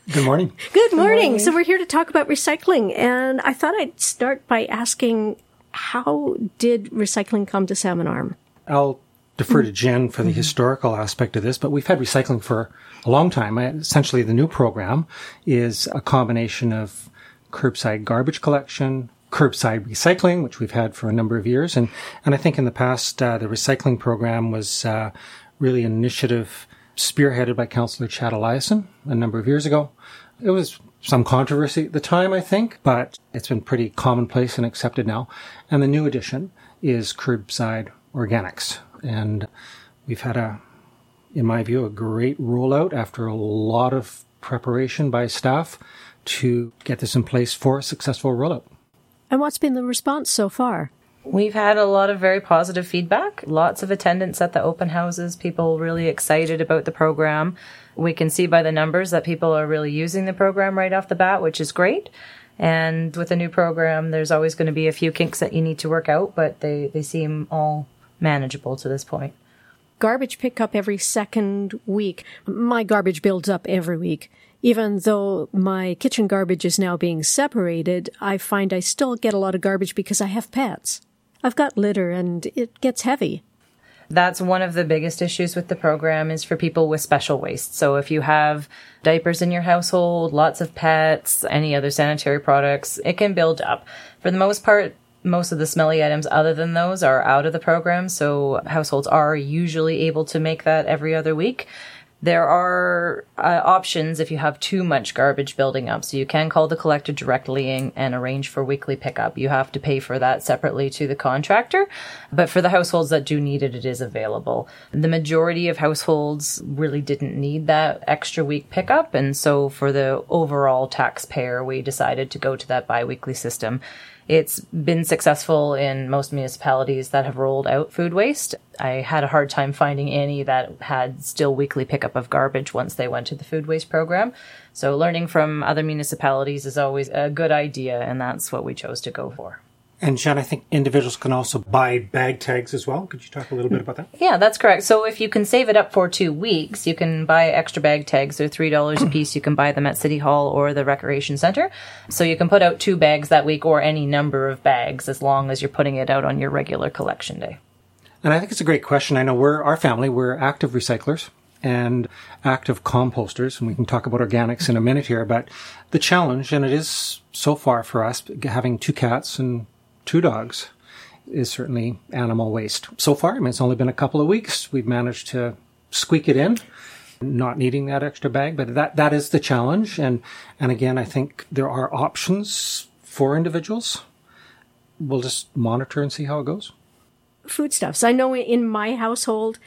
Good morning. Good morning. So we're here to talk about recycling, and I thought I'd start by asking, how did recycling come to Salmon Arm? I'll defer to Jen for the historical aspect of this, but we've had recycling for a long time. Essentially, the new program is a combination of curbside garbage collection, curbside recycling, which we've had for a number of years. And I think in the past, the recycling program was really an initiative spearheaded by Councillor Chad Eliason a number of years ago. It was some controversy at the time, I think, but it's been pretty commonplace and accepted now. And the new addition is curbside organics. And we've had in my view, a great rollout after a lot of preparation by staff to get this in place for a successful rollout. And what's been the response so far? We've had a lot of very positive feedback, lots of attendance at the open houses, people really excited about the program. We can see by the numbers that people are really using the program right off the bat, which is great. And with a new program, there's always going to be a few kinks that you need to work out, but they seem all manageable to this point. Garbage pickup every second week. My garbage builds up every week. Even though my kitchen garbage is now being separated, I find I still get a lot of garbage because I have pets. I've got litter and it gets heavy. That's one of the biggest issues with the program is for people with special waste. So if you have diapers in your household, lots of pets, any other sanitary products, it can build up. For the most part, most of the smelly items other than those are out of the program. So households are usually able to make that every other week. There are options if you have too much garbage building up. So you can call the collector directly and arrange for weekly pickup. You have to pay for that separately to the contractor. But for the households that do need it, it is available. The majority of households really didn't need that extra week pickup. And so for the overall taxpayer, we decided to go to that biweekly system. It's been successful in most municipalities that have rolled out food waste. I had a hard time finding any that had still weekly pickup of garbage once they went to the food waste program. So learning from other municipalities is always a good idea, and that's what we chose to go for. And Jen, I think individuals can also buy bag tags as well. Could you talk a little bit about that? Yeah, that's correct. So if you can save it up for 2 weeks, you can buy extra bag tags. They're $3 a piece. You can buy them at City Hall or the Recreation Center. So you can put out 2 bags that week or any number of bags as long as you're putting it out on your regular collection day. And I think it's a great question. I know our family, we're active recyclers and active composters, and we can talk about organics in a minute here, but the challenge, and it is so far for us, having 2 cats and 2 dogs, is certainly animal waste. So far, it's only been a couple of weeks. We've managed to squeak it in, not needing that extra bag, but that is the challenge. And again, I think there are options for individuals. We'll just monitor and see how it goes. Foodstuffs. I know in my household,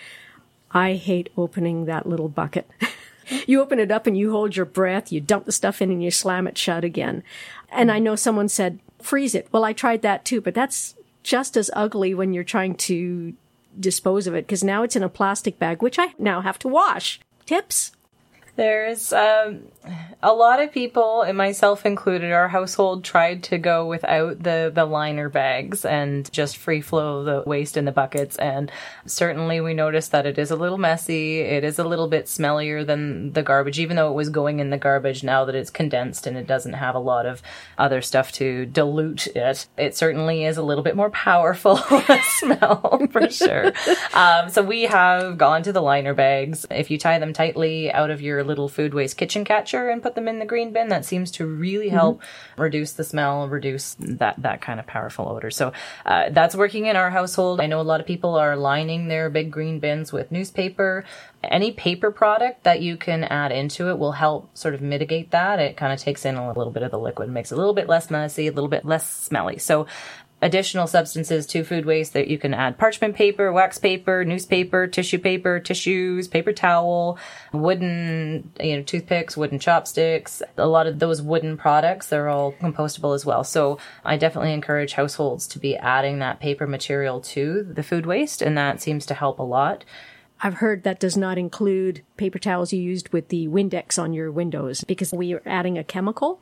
I hate opening that little bucket. You open it up and you hold your breath, you dump the stuff in and you slam it shut again. And I know someone said, freeze it. Well, I tried that too, but that's just as ugly when you're trying to dispose of it, because now it's in a plastic bag, which I now have to wash. Tips? There's a lot of people, and myself included, our household tried to go without the liner bags and just free flow the waste in the buckets. And certainly we noticed that it is a little messy. It is a little bit smellier than the garbage, even though it was going in the garbage. Now that it's condensed and it doesn't have a lot of other stuff to dilute it, it certainly is a little bit more powerful smell for sure. So we have gone to the liner bags. If you tie them tightly out of your little food waste kitchen catcher and put them in the green bin, that seems to really help reduce the smell, reduce that kind of powerful odor. So that's working in our household. I know a lot of people are lining their big green bins with newspaper. Any paper product that you can add into it will help sort of mitigate that. It kind of takes in a little bit of the liquid, makes it a little bit less messy, a little bit less smelly. So additional substances to food waste that you can add: parchment paper, wax paper, newspaper, tissue paper, tissues, paper towel, wooden, toothpicks, wooden chopsticks. A lot of those wooden products, they're all compostable as well. So I definitely encourage households to be adding that paper material to the food waste, and that seems to help a lot. I've heard that does not include paper towels you used with the Windex on your windows because we are adding a chemical.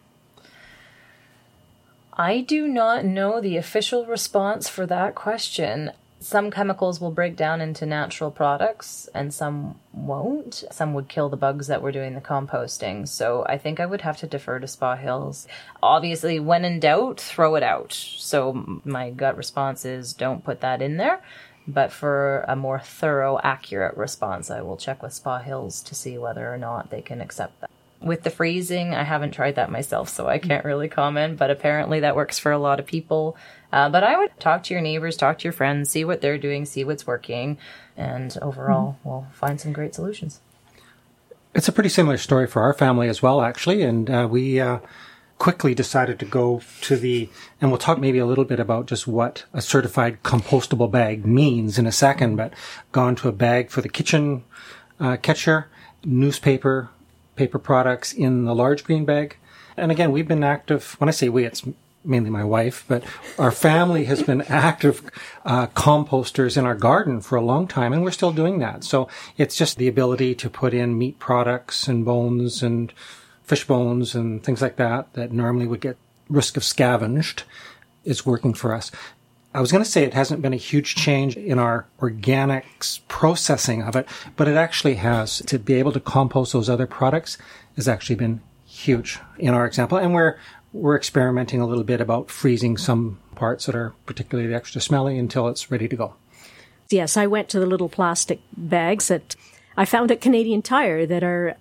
I do not know the official response for that question. Some chemicals will break down into natural products and some won't. Some would kill the bugs that were doing the composting. So I think I would have to defer to Spa Hills. Obviously, when in doubt, throw it out. So my gut response is don't put that in there. But for a more thorough, accurate response, I will check with Spa Hills to see whether or not they can accept that. With the freezing, I haven't tried that myself, so I can't really comment, but apparently that works for a lot of people. But I would talk to your neighbors, talk to your friends, see what they're doing, see what's working, and overall, we'll find some great solutions. It's a pretty similar story for our family as well, actually, and we quickly decided to go to and we'll talk maybe a little bit about just what a certified compostable bag means in a second, but gone to a bag for the kitchen catcher, newspaper, paper products in the large green bag. And again, we've been active. When I say we, it's mainly my wife, but our family has been active composters in our garden for a long time, and we're still doing that. So it's just the ability to put in meat products and bones and fish bones and things like that normally would get risk of scavenged is working for us. I was going to say it hasn't been a huge change in our organics processing of it, but it actually has. To be able to compost those other products has actually been huge in our example. And we're experimenting a little bit about freezing some parts that are particularly extra smelly until it's ready to go. Yes, I went to the little plastic bags that I found at Canadian Tire that are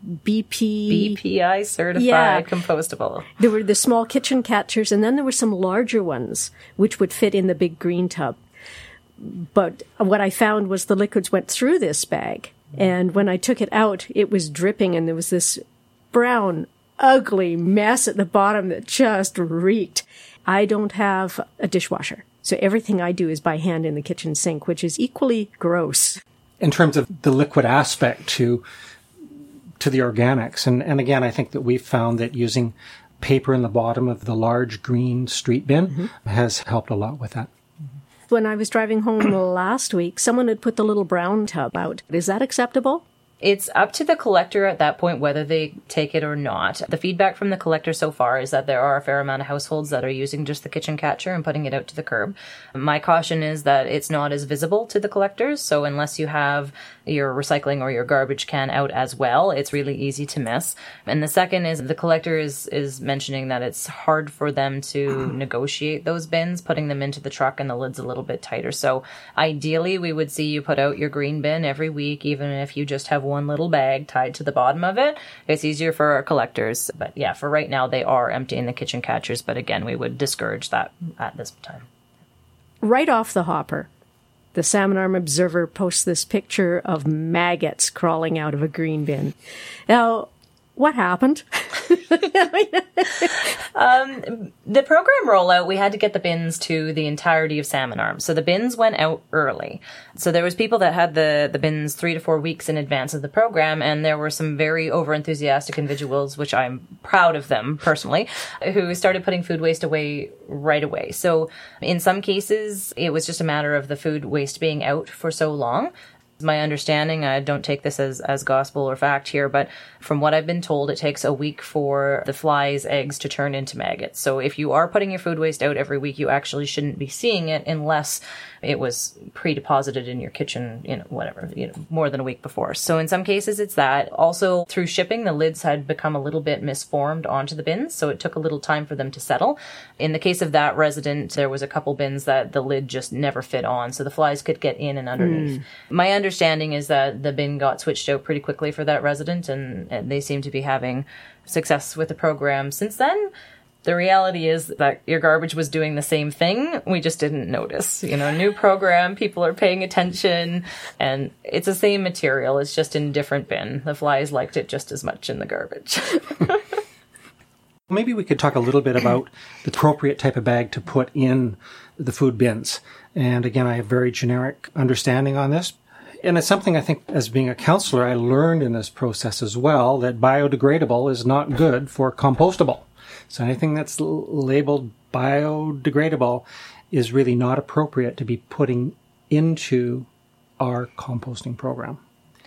BPI certified compostable. There were the small kitchen catchers, and then there were some larger ones, which would fit in the big green tub. But what I found was the liquids went through this bag, and when I took it out, it was dripping, and there was this brown, ugly mess at the bottom that just reeked. I don't have a dishwasher, so everything I do is by hand in the kitchen sink, which is equally gross. In terms of the liquid aspect to the organics. And again, I think that we've found that using paper in the bottom of the large green street bin has helped a lot with that. When I was driving home last week, someone had put the little brown tub out. Is that acceptable? It's up to the collector at that point whether they take it or not. The feedback from the collector so far is that there are a fair amount of households that are using just the kitchen catcher and putting it out to the curb. My caution is that it's not as visible to the collectors, so unless you have your recycling or your garbage can out as well, it's really easy to miss. And the second is the collector is mentioning that it's hard for them to negotiate those bins, putting them into the truck and the lid's a little bit tighter. So ideally, we would see you put out your green bin every week, even if you just have one little bag tied to the bottom of it. It's easier for our collectors. But yeah, for right now, they are emptying the kitchen catchers. But again, we would discourage that at this time. Right off the hopper, the Salmon Arm Observer posts this picture of maggots crawling out of a green bin. Now, what happened? The program rollout, we had to get the bins to the entirety of Salmon Arm. So the bins went out early. So there was people that had the bins 3 to 4 weeks in advance of the program, and there were some very over-enthusiastic individuals, which I'm proud of them personally, who started putting food waste away right away. So in some cases, it was just a matter of the food waste being out for so long. My understanding, I don't take this as gospel or fact here, but from what I've been told, it takes a week for the flies' eggs to turn into maggots. So if you are putting your food waste out every week, you actually shouldn't be seeing it unless it was pre-deposited in your kitchen, more than a week before. So in some cases, it's that. Also, through shipping, the lids had become a little bit misformed onto the bins, so it took a little time for them to settle. In the case of that resident, there was a couple bins that the lid just never fit on, so the flies could get in and underneath. My understanding is that the bin got switched out pretty quickly for that resident, and they seem to be having success with the program since then. The reality is that your garbage was doing the same thing. We just didn't notice. New program, people are paying attention, and it's the same material. It's just in a different bin. The flies liked it just as much in the garbage. Maybe we could talk a little bit about the appropriate type of bag to put in the food bins. And again, I have very generic understanding on this. And it's something I think as being a counselor, I learned in this process as well, that biodegradable is not good for compostable. So anything that's labeled biodegradable is really not appropriate to be putting into our composting program.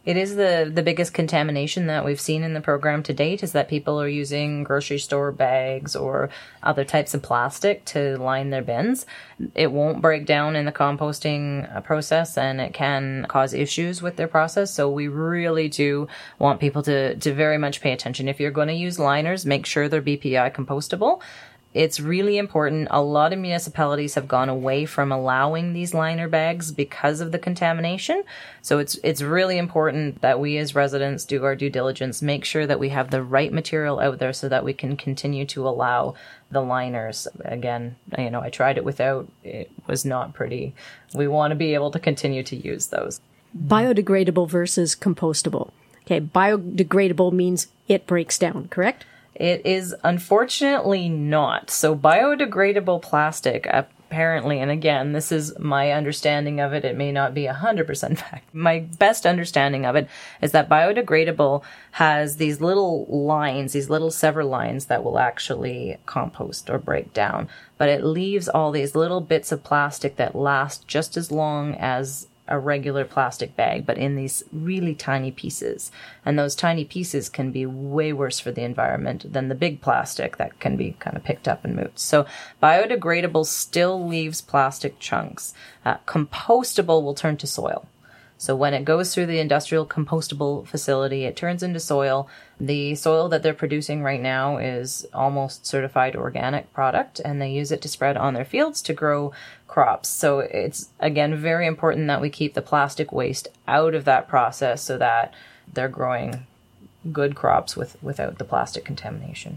It is the biggest contamination that we've seen in the program to date, is that people are using grocery store bags or other types of plastic to line their bins. It won't break down in the composting process, and it can cause issues with their process. So we really do want people to very much pay attention. If you're going to use liners, make sure they're BPI compostable. It's really important. A lot of municipalities have gone away from allowing these liner bags because of the contamination. So it's really important that we as residents do our due diligence, make sure that we have the right material out there so that we can continue to allow the liners. Again, I tried it without. It was not pretty. We want to be able to continue to use those. Biodegradable versus compostable. Okay, biodegradable means it breaks down, correct? It is unfortunately not. So biodegradable plastic, apparently, and again, this is my understanding of it. It may not be 100% fact. My best understanding of it is that biodegradable has these little lines, these little sever lines that will actually compost or break down. But it leaves all these little bits of plastic that last just as long as a regular plastic bag, but in these really tiny pieces. And those tiny pieces can be way worse for the environment than the big plastic that can be kind of picked up and moved. So biodegradable still leaves plastic chunks. Compostable will turn to soil. So when it goes through the industrial compostable facility, it turns into soil. The soil that they're producing right now is almost certified organic product, and they use it to spread on their fields to grow crops. So it's, again, very important that we keep the plastic waste out of that process so that they're growing good crops without the plastic contamination.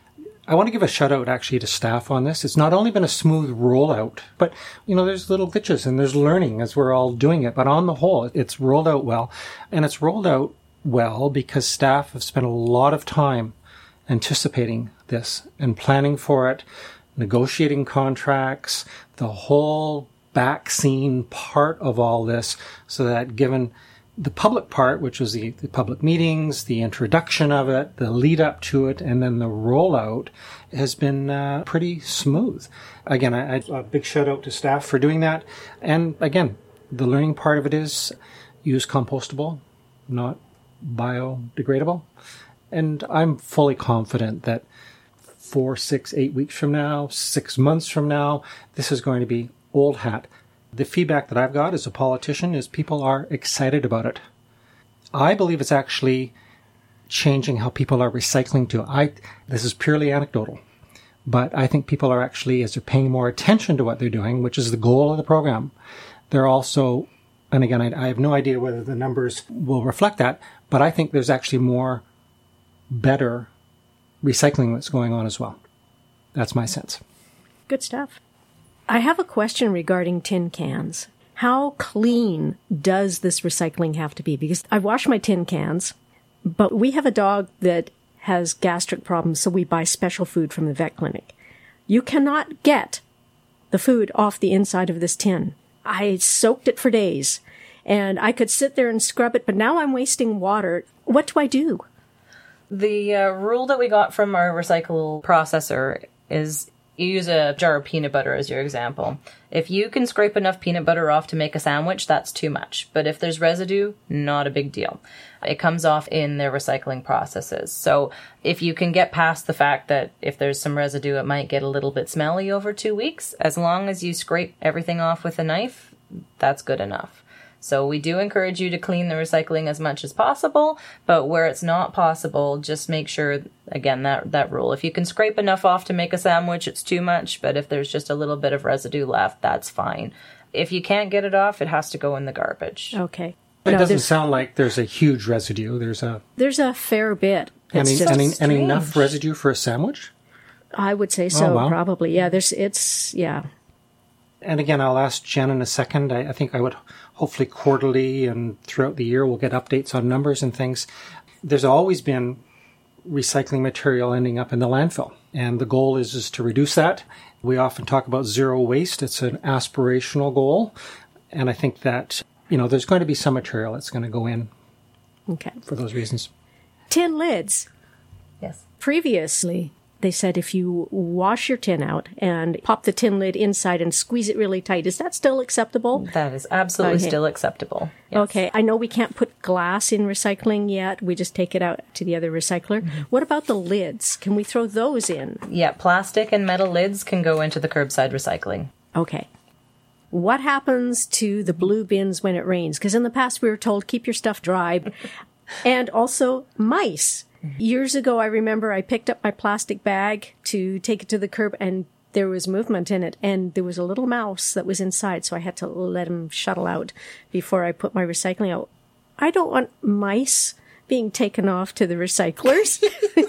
I want to give a shout out actually to staff on this. It's not only been a smooth rollout, but there's little glitches and there's learning as we're all doing it. But on the whole, it's rolled out well. And it's rolled out well because staff have spent a lot of time anticipating this and planning for it, negotiating contracts, the whole back scene part of all this, so that given the public part, which was the public meetings, the introduction of it, the lead up to it, and then the rollout has been pretty smooth. Again, a big shout out to staff for doing that. And again, the learning part of it is use compostable, not biodegradable. And I'm fully confident that 4, 6, 8 weeks from now, 6 months from now, this is going to be old hat. The feedback that I've got as a politician is people are excited about it. I believe it's actually changing how people are recycling too. This is purely anecdotal, but I think people are actually, as they're paying more attention to what they're doing, which is the goal of the program, they're also, and again, I have no idea whether the numbers will reflect that, but I think there's actually more better recycling that's going on as well. That's my sense. Good stuff. I have a question regarding tin cans. How clean does this recycling have to be? Because I wash my tin cans, but we have a dog that has gastric problems, so we buy special food from the vet clinic. You cannot get the food off the inside of this tin. I soaked it for days, and I could sit there and scrub it, but now I'm wasting water. What do I do? The rule that we got from our recycle processor is you use a jar of peanut butter as your example. If you can scrape enough peanut butter off to make a sandwich, that's too much. But if there's residue, not a big deal. It comes off in their recycling processes. So if you can get past the fact that if there's some residue, it might get a little bit smelly over 2 weeks, as long as you scrape everything off with a knife, that's good enough. So we do encourage you to clean the recycling as much as possible, but where it's not possible, just make sure, again, that rule. If you can scrape enough off to make a sandwich, it's too much, but if there's just a little bit of residue left, that's fine. If you can't get it off, it has to go in the garbage. Okay. It doesn't sound like there's a huge residue. There's a fair bit. And enough residue for a sandwich? I would say so, probably. Yeah, yeah. And again, I'll ask Jen in a second. I think I would hopefully quarterly and throughout the year we'll get updates on numbers and things. There's always been recycling material ending up in the landfill. And the goal is to reduce that. We often talk about zero waste. It's an aspirational goal. And I think that, there's going to be some material that's going to go in for those reasons. Tin lids. Yes. Previously, They said if you wash your tin out and pop the tin lid inside and squeeze it really tight, is that still acceptable? That is absolutely still acceptable. Yes. Okay. I know we can't put glass in recycling yet. We just take it out to the other recycler. Mm-hmm. What about the lids? Can we throw those in? Yeah, plastic and metal lids can go into the curbside recycling. Okay. What happens to the blue bins when it rains? Because in the past we were told keep your stuff dry. And also mice. Years ago, I remember I picked up my plastic bag to take it to the curb and there was movement in it and there was a little mouse that was inside. So I had to let him shuttle out before I put my recycling out. I don't want mice being taken off to the recyclers.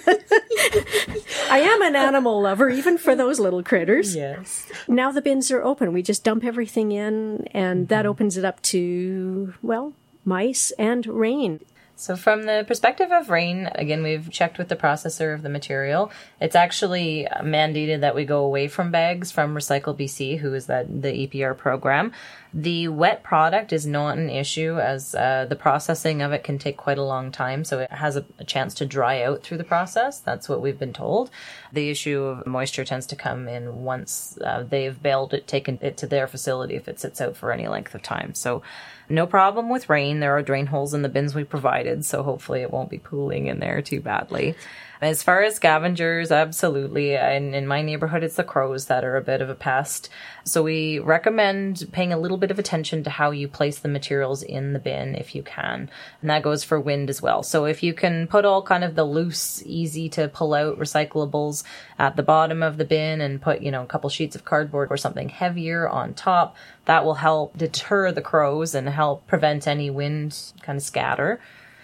I am an animal lover, even for those little critters. Yes. Now the bins are open. We just dump everything in and that opens it up to, well, mice and rain. So from the perspective of rain, again, we've checked with the processor of the material. It's actually mandated that we go away from bags from Recycle BC, who is the EPR program. The wet product is not an issue as the processing of it can take quite a long time. So it has a chance to dry out through the process. That's what we've been told. The issue of moisture tends to come in once they've baled it, taken it to their facility if it sits out for any length of time. So no problem with rain. There are drain holes in the bins we provided, so hopefully it won't be pooling in there too badly. As far as scavengers, absolutely. In my neighborhood, it's the crows that are a bit of a pest. So we recommend paying a little bit of attention to how you place the materials in the bin if you can. And that goes for wind as well. So if you can put all kind of the loose, easy to pull out recyclables at the bottom of the bin and put, a couple sheets of cardboard or something heavier on top, that will help deter the crows and help prevent any wind kind of scatter.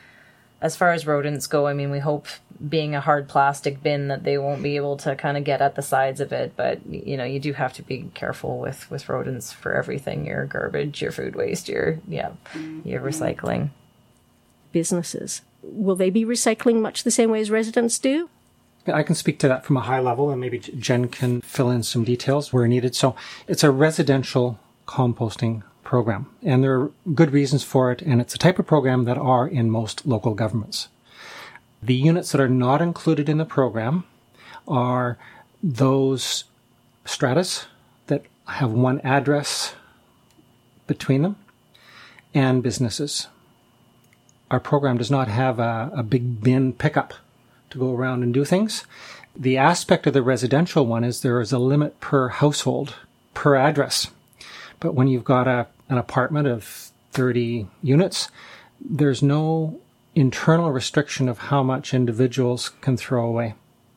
As far as rodents go, we hope being a hard plastic bin that they won't be able to kind of get at the sides of it. But, you do have to be careful with rodents for everything, your garbage, your food waste, your recycling. Businesses. Will they be recycling much the same way as residents do? I can speak to that from a high level, and maybe Jen can fill in some details where needed. So it's a residential composting program, and there are good reasons for it, and it's a type of program that are in most local governments. The units that are not included in the program are those stratas that have one address between them and businesses. Our program does not have a big bin pickup to go around and do things. The aspect of the residential one is there is a limit per household, per address. But when you've got an apartment of 30 units, there's no internal restriction of how much individuals can throw away.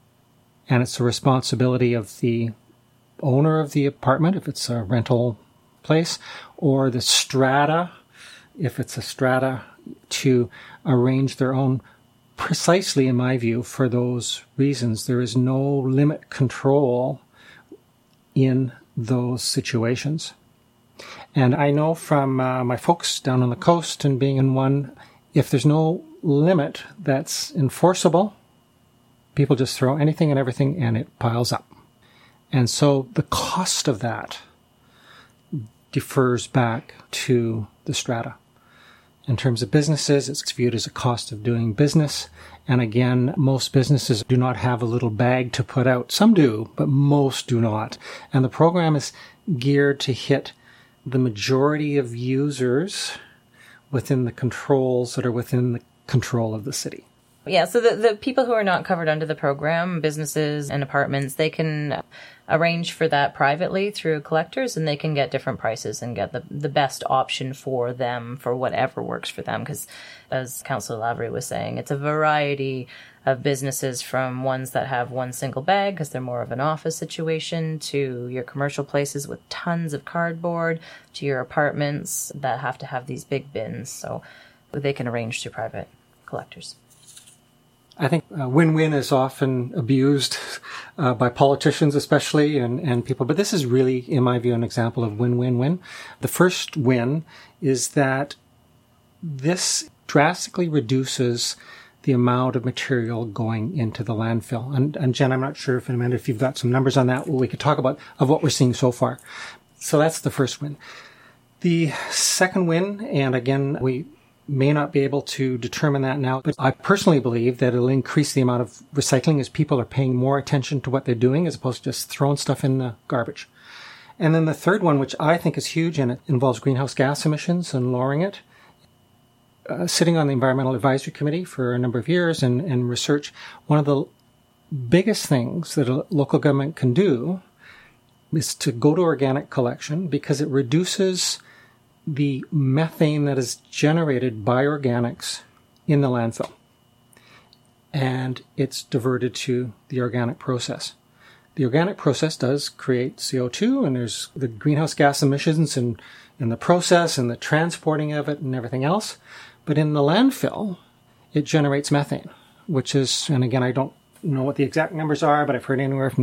And it's the responsibility of the owner of the apartment, if it's a rental place, or the strata, if it's a strata, to arrange their own. Precisely, in my view, for those reasons, there is no limit control in those situations. And I know from my folks down on the coast and being in one, if there's no limit that's enforceable, people just throw anything and everything and it piles up. And so the cost of that defers back to the strata. In terms of businesses, it's viewed as a cost of doing business. And again, most businesses do not have a little bag to put out. Some do, but most do not. And the program is geared to hit the majority of users within the controls that are within the control of the city. Yeah, so the people who are not covered under the program, businesses and apartments, they can arrange for that privately through collectors, and they can get different prices and get the best option for them for whatever works for them. Because as Councillor Lavery was saying, it's a variety of businesses, from ones that have one single bag because they're more of an office situation, to your commercial places with tons of cardboard, to your apartments that have to have these big bins. So they can arrange through private collectors. I think win-win is often abused by politicians especially and people, but this is really, in my view, an example of win-win-win. The first win is that this drastically reduces the amount of material going into the landfill. And Jen, I'm not sure if you've got some numbers on that, we could talk about of what we're seeing so far. So that's the first win. The second win, and again, we may not be able to determine that now, but I personally believe that it'll increase the amount of recycling as people are paying more attention to what they're doing as opposed to just throwing stuff in the garbage. And then the third one, which I think is huge, and it involves greenhouse gas emissions and lowering it. Sitting on the Environmental Advisory Committee for a number of years and research, one of the biggest things that a local government can do is to go to organic collection because it reduces the methane that is generated by organics in the landfill. And it's diverted to the organic process. The organic process does create CO2, and there's the greenhouse gas emissions in the process and the transporting of it and everything else. But in the landfill, it generates methane, which is, and again, I don't know what the exact numbers are, but I've heard anywhere from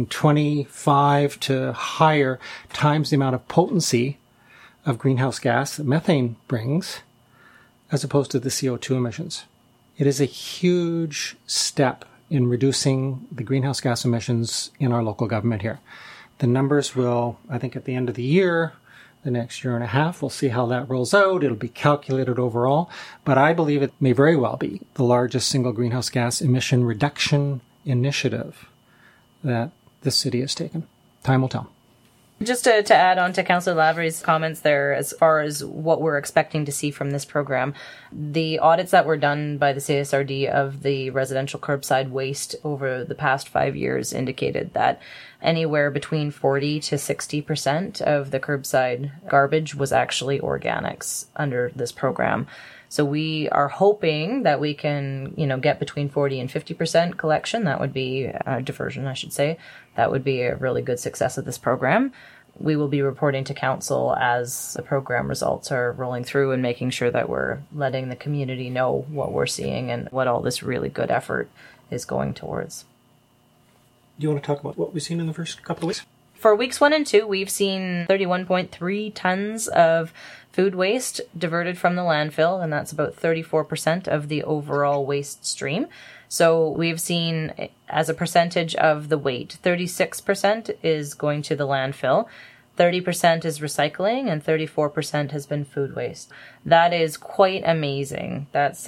25 to higher times the amount of potency of greenhouse gas that methane brings as opposed to the CO2 emissions. It is a huge step in reducing the greenhouse gas emissions in our local government here. The numbers will, I think at the end of the year, the next year and a half, we'll see how that rolls out. It'll be calculated overall, but I believe it may very well be the largest single greenhouse gas emission reduction initiative that the city has taken. Time will tell. Just to add on to Councillor Lavery's comments there, as far as what we're expecting to see from this program, the audits that were done by the CSRD of the residential curbside waste over the past 5 years indicated that anywhere between 40 to 60% of the curbside garbage was actually organics under this program. So we are hoping that we can, get between 40 and 50% collection. That would be diversion, I should say. That would be a really good success of this program. We will be reporting to council as the program results are rolling through and making sure that we're letting the community know what we're seeing and what all this really good effort is going towards. Do you want to talk about what we've seen in the first couple of weeks? For weeks 1 and 2, we've seen 31.3 tons of food waste diverted from the landfill, and that's about 34% of the overall waste stream. So we've seen, as a percentage of the weight, 36% is going to the landfill, 30% is recycling, and 34% has been food waste. That is quite amazing. That's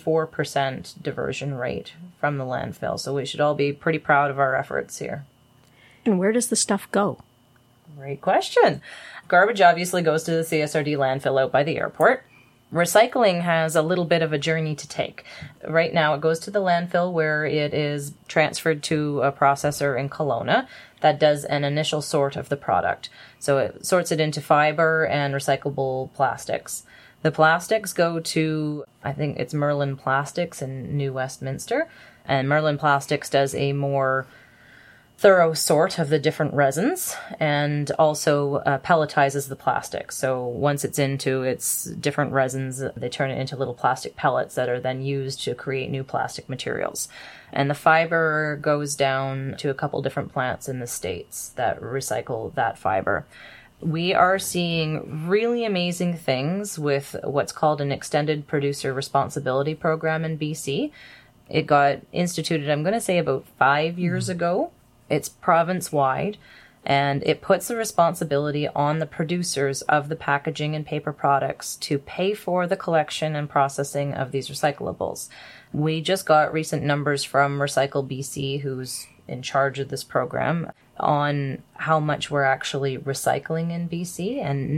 64% diversion rate from the landfill. So we should all be pretty proud of our efforts here. And where does the stuff go? Great question. Garbage obviously goes to the CSRD landfill out by the airport. Recycling has a little bit of a journey to take. Right now it goes to the landfill where it is transferred to a processor in Kelowna that does an initial sort of the product. So it sorts it into fiber and recyclable plastics. The plastics go to, I think it's Merlin Plastics in New Westminster. And Merlin Plastics does a more thorough sort of the different resins and also pelletizes the plastic. So once it's into its different resins, they turn it into little plastic pellets that are then used to create new plastic materials. And the fiber goes down to a couple different plants in the States that recycle that fiber. We are seeing really amazing things with what's called an Extended Producer Responsibility Program in BC. It got instituted, I'm going to say, about 5 years ago. It's province-wide, and it puts the responsibility on the producers of the packaging and paper products to pay for the collection and processing of these recyclables. We just got recent numbers from Recycle BC, who's in charge of this program, on how much we're actually recycling in BC, and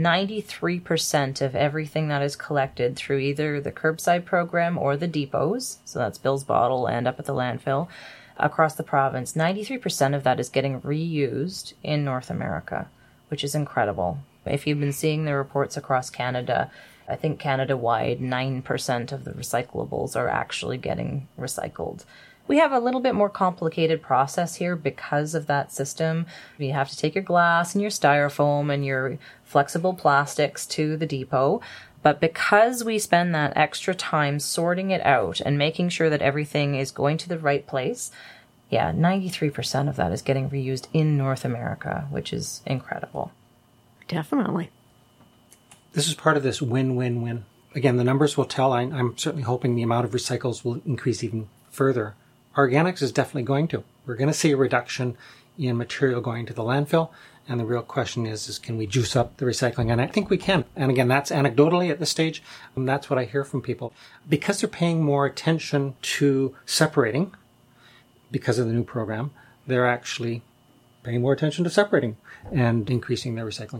93% of everything that is collected through either the curbside program or the depots, so that's Bill's Bottle and up at the landfill, across the province, 93% of that is getting reused in North America, which is incredible. If you've been seeing the reports across Canada, I think Canada-wide, 9% of the recyclables are actually getting recycled. We have a little bit more complicated process here because of that system. You have to take your glass and your styrofoam and your flexible plastics to the depot. But because we spend that extra time sorting it out and making sure that everything is going to the right place, 93% of that is getting reused in North America, which is incredible. Definitely. This is part of this win-win-win. Again, the numbers will tell. I'm certainly hoping the amount of recycles will increase even further. Organics is definitely going to. We're going to see a reduction in material going to the landfill. And the real question is can we juice up the recycling? And I think we can. And again, that's anecdotally at this stage. And that's what I hear from people. Because they're paying more attention to separating, because of the new program, they're actually paying more attention to separating and increasing their recycling.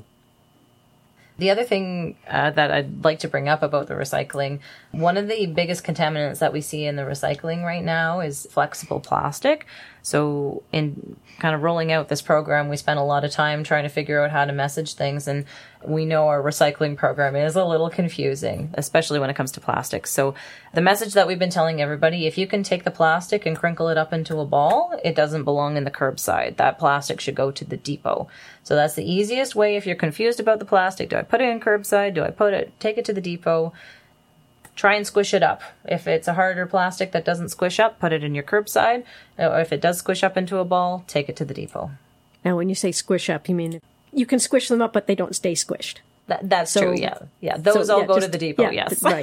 The other thing that I'd like to bring up about the recycling, one of the biggest contaminants that we see in the recycling right now is flexible plastic. So in kind of rolling out this program, we spent a lot of time trying to figure out how to message things. And we know our recycling program is a little confusing, especially when it comes to plastic. So the message that we've been telling everybody, if you can take the plastic and crinkle it up into a ball, it doesn't belong in the curbside. That plastic should go to the depot. So that's the easiest way if you're confused about the plastic. Do I put it in curbside? Do I take it to the depot? Try and squish it up. If it's a harder plastic that doesn't squish up, put it in your curbside. Or if it does squish up into a ball, take it to the depot. Now, when you say squish up, you mean you can squish them up, but they don't stay squished. That's true, yeah. Yeah, those all go to the depot, yes. Right.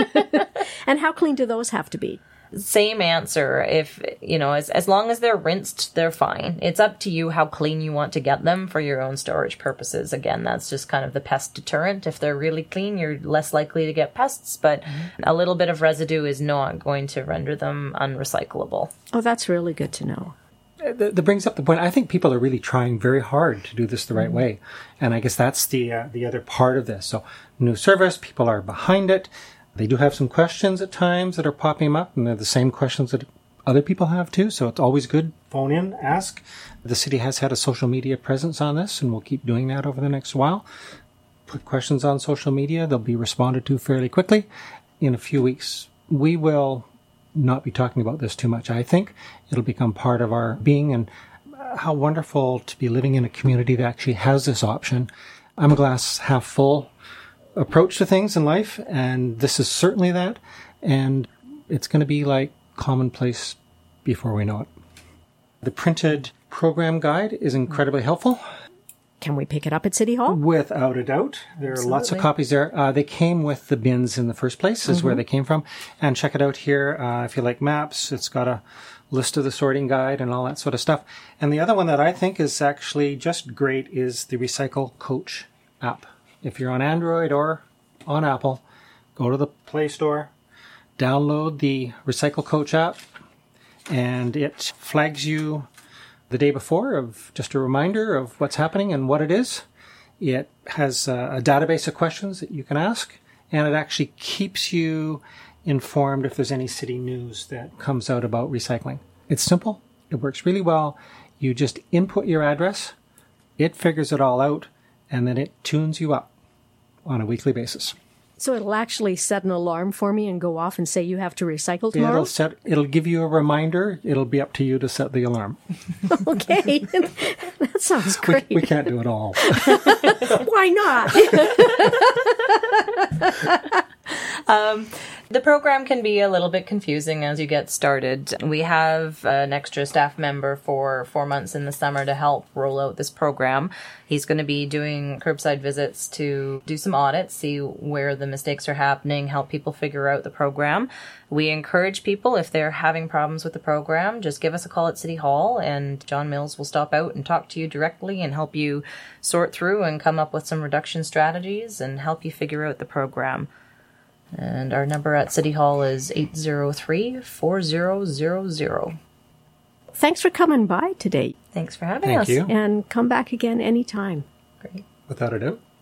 And how clean do those have to be? Same answer. If, as long as they're rinsed, they're fine. It's up to you how clean you want to get them for your own storage purposes. Again, that's just kind of the pest deterrent. If they're really clean, you're less likely to get pests, but a little bit of residue is not going to render them unrecyclable. Oh, that's really good to know. That brings up the point. I think people are really trying very hard to do this the right way. And I guess that's the other part of this. So new service, people are behind it. They do have some questions at times that are popping up, and they're the same questions that other people have too. So it's always good. Phone in, ask. The city has had a social media presence on this, and we'll keep doing that over the next while. Put questions on social media. They'll be responded to fairly quickly. In a few weeks, we will not be talking about this too much. I think it'll become part of our being, and how wonderful to be living in a community that actually has this option. I'm a glass half full approach to things in life, and this is certainly that, and it's going to be like commonplace before we know it. The printed program guide is incredibly helpful. Can we pick it up at City Hall? Without a doubt. There are lots of copies there. They came with the bins in the first place, is where they came from. And check it out here. If you like maps, it's got a list of the sorting guide and all that sort of stuff. And the other one that I think is actually just great is the Recycle Coach app. If you're on Android or on Apple, go to the Play Store, download the Recycle Coach app, and it flags you the day before of just a reminder of what's happening and what it is. It has a database of questions that you can ask, and it actually keeps you informed if there's any city news that comes out about recycling. It's simple. It works really well. You just input your address, it figures it all out, and then it tunes you up on a weekly basis. So it'll actually set an alarm for me and go off and say you have to recycle tomorrow? It'll give you a reminder. It'll be up to you to set the alarm. Okay. That sounds great. We can't do it all. Why not? The program can be a little bit confusing as you get started. We have an extra staff member for 4 months in the summer to help roll out this program. He's going to be doing curbside visits to do some audits, see where the mistakes are happening, help people figure out the program. We encourage people, if they're having problems with the program, just give us a call at City Hall, and John Mills will stop out and talk to you directly and help you sort through and come up with some reduction strategies and help you figure out the program. And our number at City Hall is 803-4000. Thanks for coming by today. Thanks for having us. Thank you. And come back again anytime. Great. Without a doubt.